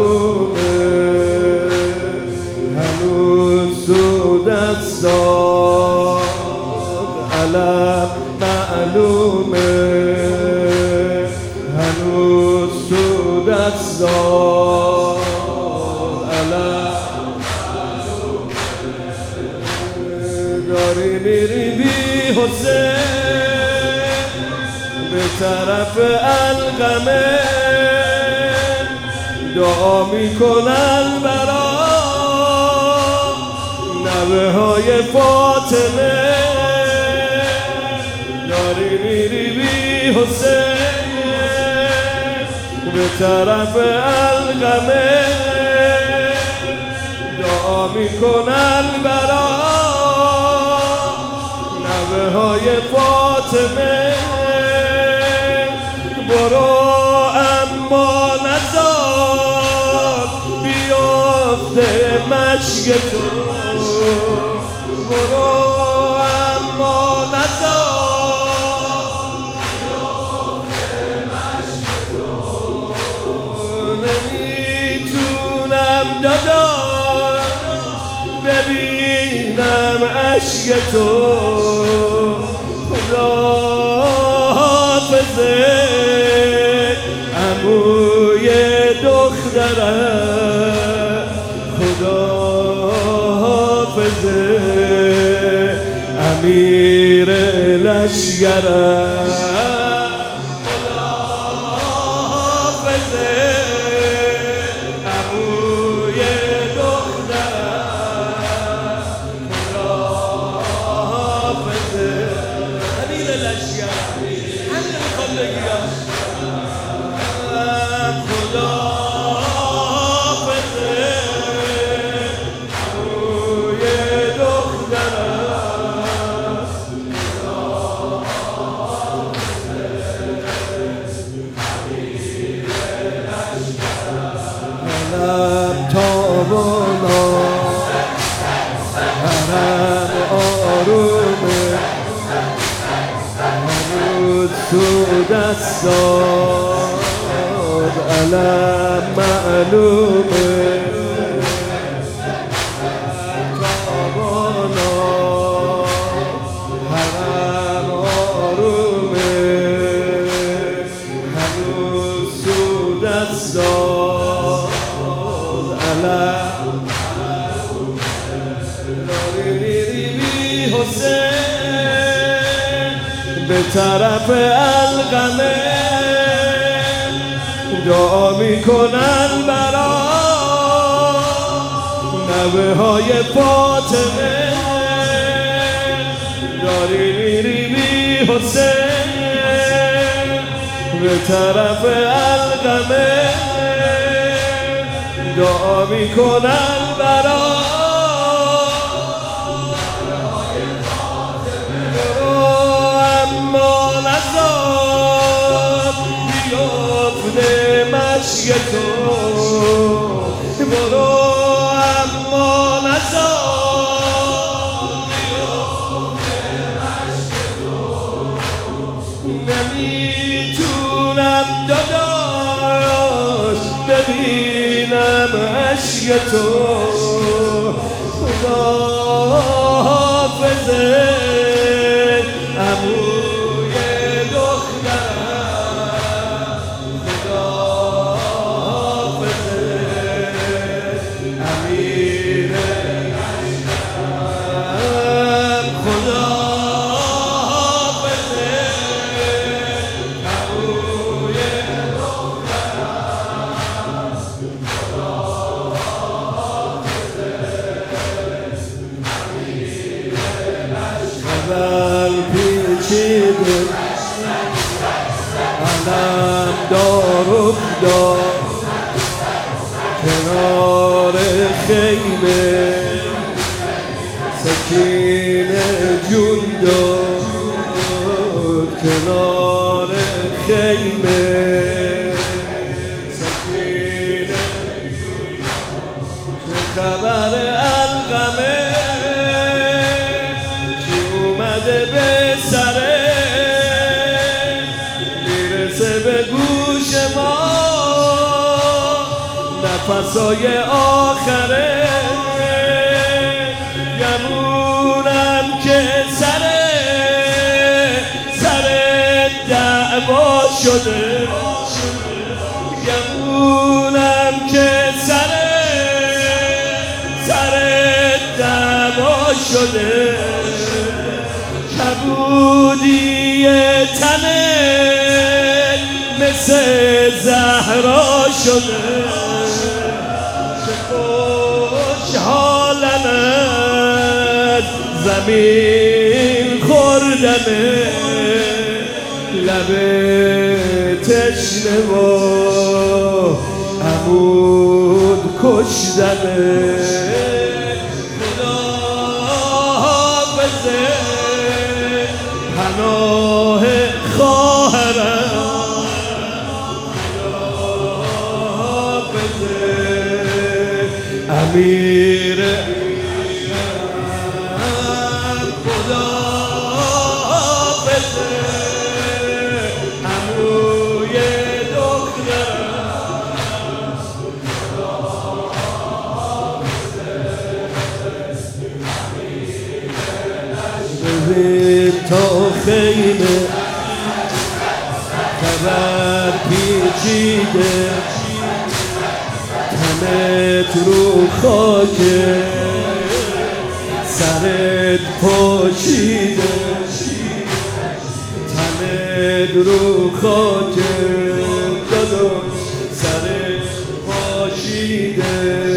معلومه هنوز تو دستات علم معلومه هنوز تو دستات علم داری میری بی حسین به طرف القمه دعا میکنن برا نوه های فاطمه داری میری بی حسین به طرف القمه دعا میکنن برا نوه های فاطمه برو اما نزار بیافته مشک تو برو اما نزار بیافته مشک تو نمیتونم داداش ببینم عشق تو خدا حافظه عموی دخترم خدا حافظه امیر لشگرم خدا حافظه عموی دخترم خدا حافظه امیر لشگرم همین میخوام بگیرم خدا حافظه عموی دخترم خدا حافظه امیر لشگرم علم تابانا حرم آرومه هنوز تو دستات علم معلومه تابانا حرم آرومه هنوز تو دستات علم داری میری بی حسین به طرف القمه دعا میکنن برا نوه های فاطمه داری میری بی حسین به طرف القمه دعا میکنن برا اما نزار بیافته مشک تو برو اما نزار بیافته مشک تو نمیتونم داداش ببینم عشق تو خدا حافظه عموی دخترم خدا حافظه امیر لشگرم خدا حافظه عموی دخترم خدا حافظه امیر لشگرم پیچیده علم دار افتاد کنار خیمه سکینه جون داد کنار خیمه سکینه چه خبر القمه کی اومده به سره میرسه به گوش ما نفسای آخره گمونم که سر دعوا شده گمونم که سر دعوا شده کبودی تنه مثل زهرا شده چه خوشحالم از زمین خوردنه لب تشنه و عمود کشدنه خدا حافظه پناه خواهرم امیر خدا حافظه عموی دخترم ببین تا خیمه خبر پیچیده تنت رو خاکه سرت پاشیده تنت رو خاکه داداش سرت پاشیده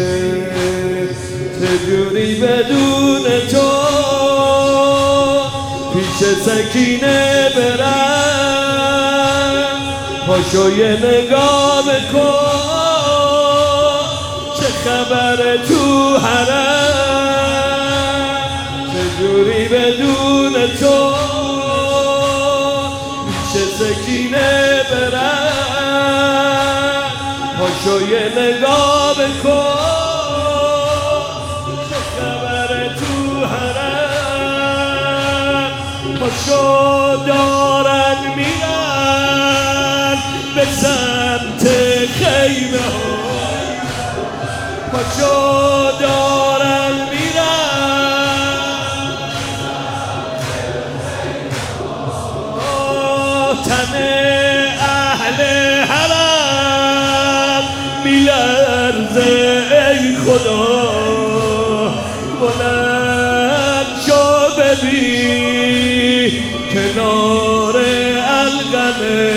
چجوری بدون تو پیش سکینه برم پاشو یه نگاه بکن چه خبر تو حرم چجوری بدون تو پیش سکینه برم پاشو یه نگاه بکن چه خبر تو حرم پاشو دارن میرن به سمت خیمه ها پاشو دارن میرن تن اهل حرم میلرزه ای خدا بلند شو ببین کنار القمه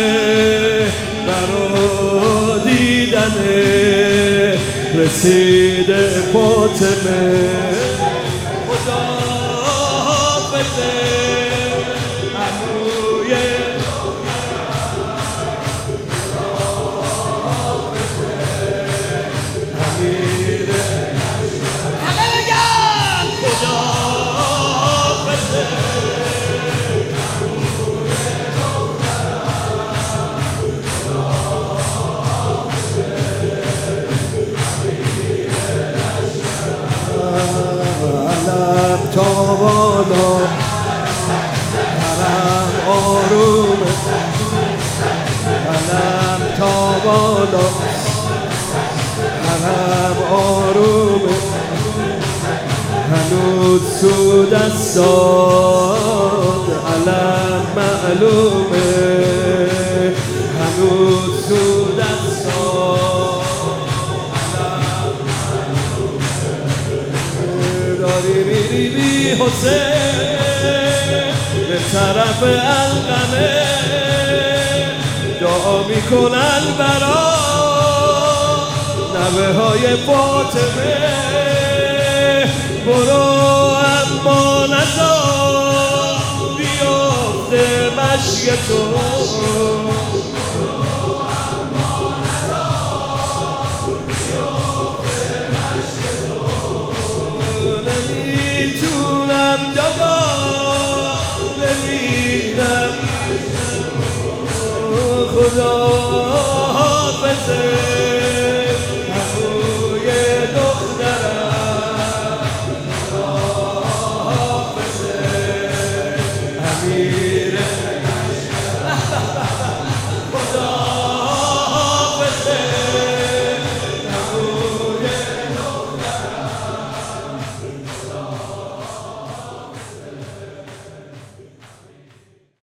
برا دیدنه رسیده فاطمه خدا حافظه عموی امیره همه بگن خدا حافظه تا بالا حرم آرومه علم تا بالا حرم آرومه هنوز تو دستات علم معلومه هنوز تو دستات داری میری بی حسین به طرف القمه دعا میکنن برا نوه های فاطمه برو اما نزار بیافته مشک تو نمیتونم دادا ببینم خدا حافظه